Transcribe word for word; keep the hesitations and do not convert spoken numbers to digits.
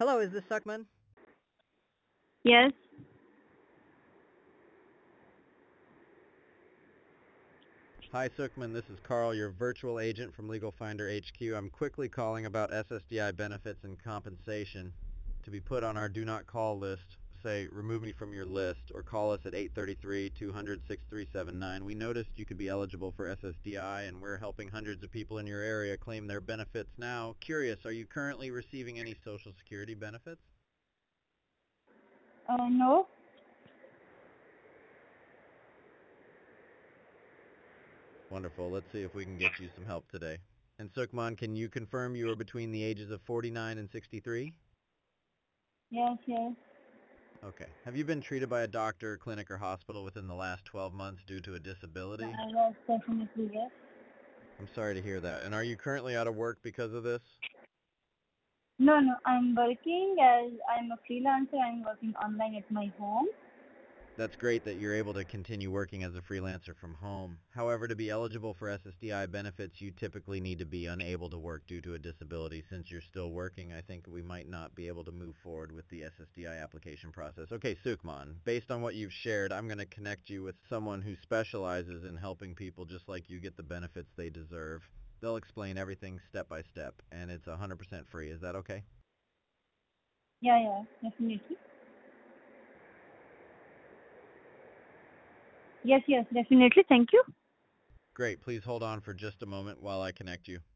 Hello, is this Suckman? Yes. Hi, Suckman. This is Carl, your virtual agent from Legal Finder H Q. I'm quickly calling about S S D I benefits and compensation to be put on our do not call list. Say, remove me from your list, or call us at eight three three, two hundred, six three seven nine. We noticed you could be eligible for S S D I, and we're helping hundreds of people in your area claim their benefits now. Curious, are you currently receiving any Social Security benefits? Uh, no. Wonderful. Let's see if we can get you some help today. And Sukman, can you confirm you are between the ages of forty-nine and sixty-three? Yes, yes. Okay. Have you been treated by a doctor, clinic, or hospital within the last twelve months due to a disability? Uh, yes, definitely yes. I'm sorry to hear that. And are you currently out of work because of this? No, no. I'm working as I'm a freelancer. I'm working online at my home. That's great that you're able to continue working as a freelancer from home. However, to be eligible for S S D I benefits, you typically need to be unable to work due to a disability. Since you're still working, I think we might not be able to move forward with the S S D I application process. Okay, Sukman, based on what you've shared, I'm going to connect you with someone who specializes in helping people just like you get the benefits they deserve. They'll explain everything step by step, and it's one hundred percent free. Is that okay? Yeah, yeah, definitely. Yes, yes, definitely. Thank you. Great. Please hold on for just a moment while I connect you.